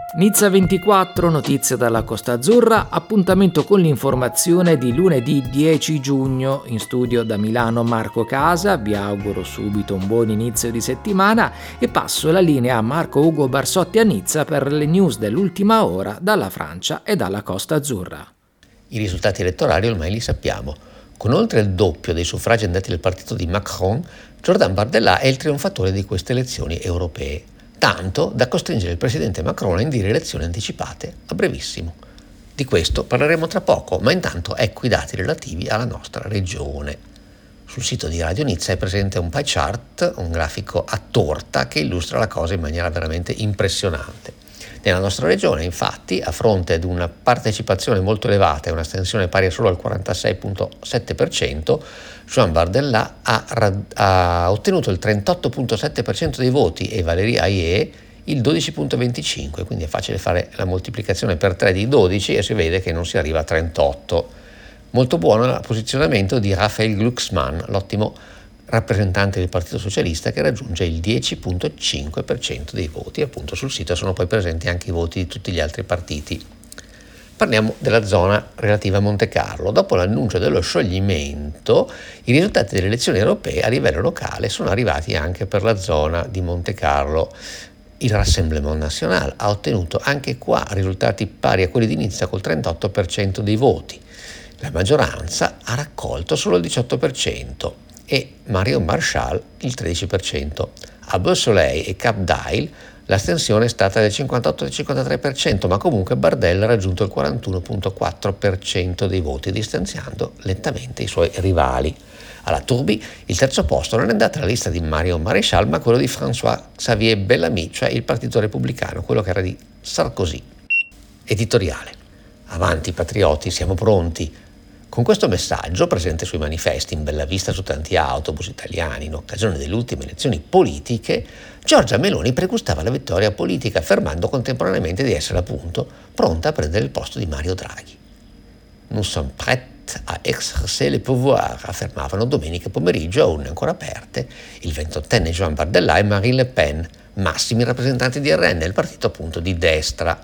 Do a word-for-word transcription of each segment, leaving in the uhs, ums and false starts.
Nizza ventiquattro, notizie dalla Costa Azzurra, appuntamento con l'informazione di lunedì dieci giugno. In studio da Milano Marco Casa, vi auguro subito un buon inizio di settimana e passo la linea a Marco Ugo Barsotti a Nizza per le news dell'ultima ora dalla Francia e dalla Costa Azzurra. I risultati elettorali ormai li sappiamo. Con oltre il doppio dei suffragi andati del partito di Macron, Jordan Bardella è il trionfatore di queste elezioni europee. Tanto da costringere il presidente Macron a indire elezioni anticipate a brevissimo. Di questo parleremo tra poco, ma intanto ecco i dati relativi alla nostra regione. Sul sito di Radio Nizza è presente un pie chart, un grafico a torta che illustra la cosa in maniera veramente impressionante. Nella nostra regione, infatti, a fronte di una partecipazione molto elevata e un'astensione pari solo al quarantasei virgola sette per cento, Joan Bardella ha, rad- ha ottenuto il trentotto virgola sette per cento dei voti e Valérie Hayé il dodici virgola venticinque per cento, quindi è facile fare la moltiplicazione per tre di dodici e si vede che non si arriva a trentotto. Molto buono il posizionamento di Raphael Glucksmann, l'ottimo rappresentante del Partito Socialista, che raggiunge il dieci virgola cinque per cento dei voti. Appunto sul sito sono poi presenti anche i voti di tutti gli altri partiti. Parliamo della zona relativa a Monte Carlo. Dopo l'annuncio dello scioglimento, i risultati delle elezioni europee a livello locale sono arrivati anche per la zona di Monte Carlo. Il Rassemblement National ha ottenuto anche qua risultati pari a quelli di Nizza col trentotto per cento dei voti. La maggioranza ha raccolto solo il diciotto per cento e Marion Marshall il tredici per cento. A Beausoleil e Cap d'Ail l'astensione è stata del cinquantotto e cinquantatré per cento, ma comunque Bardella ha raggiunto il quarantuno virgola quattro per cento dei voti, distanziando lentamente i suoi rivali. Alla Turbi il terzo posto non è andato alla lista di Marion Maréchal, ma quello di François-Xavier Bellamy, cioè il partito repubblicano, quello che era di Sarkozy. Editoriale. Avanti patrioti, siamo pronti. Con questo messaggio, presente sui manifesti in bella vista su tanti autobus italiani in occasione delle ultime elezioni politiche, Giorgia Meloni pregustava la vittoria politica, affermando contemporaneamente di essere appunto pronta a prendere il posto di Mario Draghi. Nous sommes prêts à exercer le pouvoir, affermavano domenica pomeriggio a urne ancora aperte il ventottenne Joan Bardella e Marine Le Pen, massimi rappresentanti di R N, il partito appunto di destra.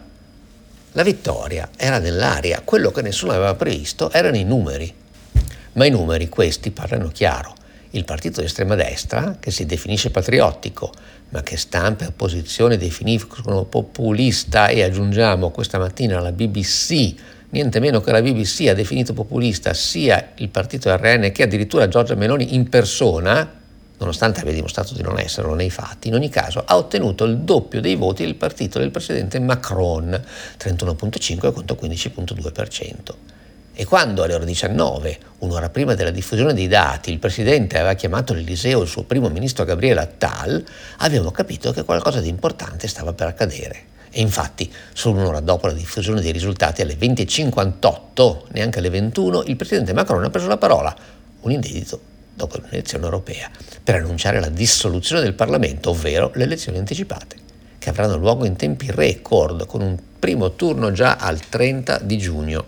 La vittoria era nell'aria, quello che nessuno aveva previsto erano i numeri. Ma i numeri, questi, parlano chiaro. Il partito di estrema destra, che si definisce patriottico, ma che stampe e opposizione definiscono populista, e aggiungiamo questa mattina la B B C, niente meno che la B B C ha definito populista sia il partito R N che addirittura Giorgia Meloni in persona, nonostante abbia dimostrato di non esserlo nei fatti. In ogni caso ha ottenuto il doppio dei voti del partito del presidente Macron, trentuno virgola cinque contro quindici virgola due per cento. E quando alle ore diciannove, un'ora prima della diffusione dei dati, il presidente aveva chiamato all'Eliseo il suo primo ministro Gabriel Attal, abbiamo capito che qualcosa di importante stava per accadere. E infatti, solo un'ora dopo la diffusione dei risultati, alle venti e cinquantotto, neanche alle ventuno, il presidente Macron ha preso la parola, un inedito dopo l'elezione europea, per annunciare la dissoluzione del Parlamento, ovvero le elezioni anticipate, che avranno luogo in tempi record, con un primo turno già al trenta di giugno.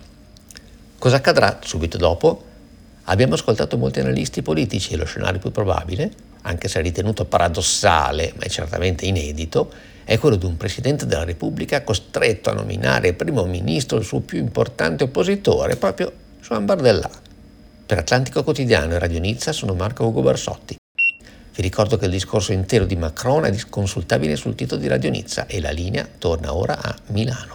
Cosa accadrà subito dopo? Abbiamo ascoltato molti analisti politici e lo scenario più probabile, anche se ritenuto paradossale, ma è certamente inedito, è quello di un Presidente della Repubblica costretto a nominare primo ministro il suo più importante oppositore, proprio Joan Bardella. Per Atlantico Quotidiano e Radio Nizza sono Marco Ugo Barsotti. Vi ricordo che il discorso intero di Macron è consultabile sul sito di Radio Nizza e la linea torna ora a Milano.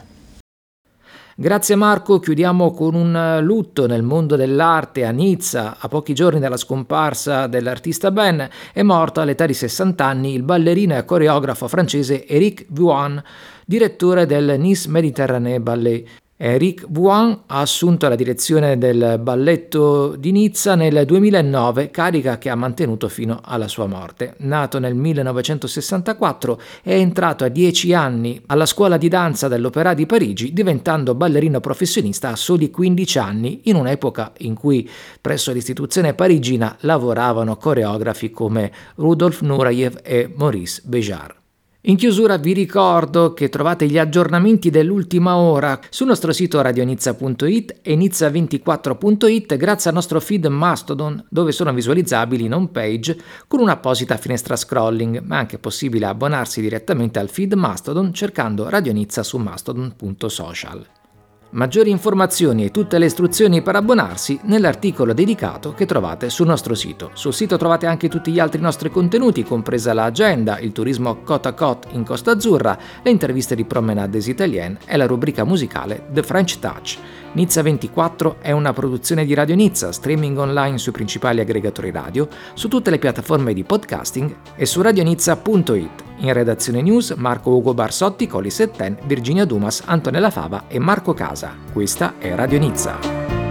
Grazie Marco, chiudiamo con un lutto nel mondo dell'arte. A Nizza, a pochi giorni dalla scomparsa dell'artista Ben, è morto all'età di sessanta anni il ballerino e coreografo francese Éric Vuan, direttore del Nice Méditerranée Ballet. Éric Vuan ha assunto la direzione del balletto di Nizza nel duemilanove, carica che ha mantenuto fino alla sua morte. Nato nel millenovecentosessantaquattro, è entrato a dieci anni alla scuola di danza dell'Opéra di Parigi, diventando ballerino professionista a soli quindici anni, in un'epoca in cui presso l'istituzione parigina lavoravano coreografi come Rudolf Nureyev e Maurice Béjart. In chiusura vi ricordo che trovate gli aggiornamenti dell'ultima ora sul nostro sito radionizza punto it e nizza ventiquattro punto it grazie al nostro feed Mastodon, dove sono visualizzabili in home page con un'apposita finestra scrolling, ma è anche possibile abbonarsi direttamente al feed Mastodon cercando Radionizza su mastodon punto social. Maggiori informazioni e tutte le istruzioni per abbonarsi nell'articolo dedicato che trovate sul nostro sito. Sul sito trovate anche tutti gli altri nostri contenuti, compresa l'agenda, il turismo côte à côte in Costa Azzurra, le interviste di Promenade des Italiennes e la rubrica musicale The French Touch. Nizza ventiquattro è una produzione di Radio Nizza, streaming online sui principali aggregatori radio, su tutte le piattaforme di podcasting e su radionizza punto it. In redazione news Marco Ugo Barsotti, Colli Setten, Virginia Dumas, Antonella Fava e Marco Casa. Questa è Radio Nizza.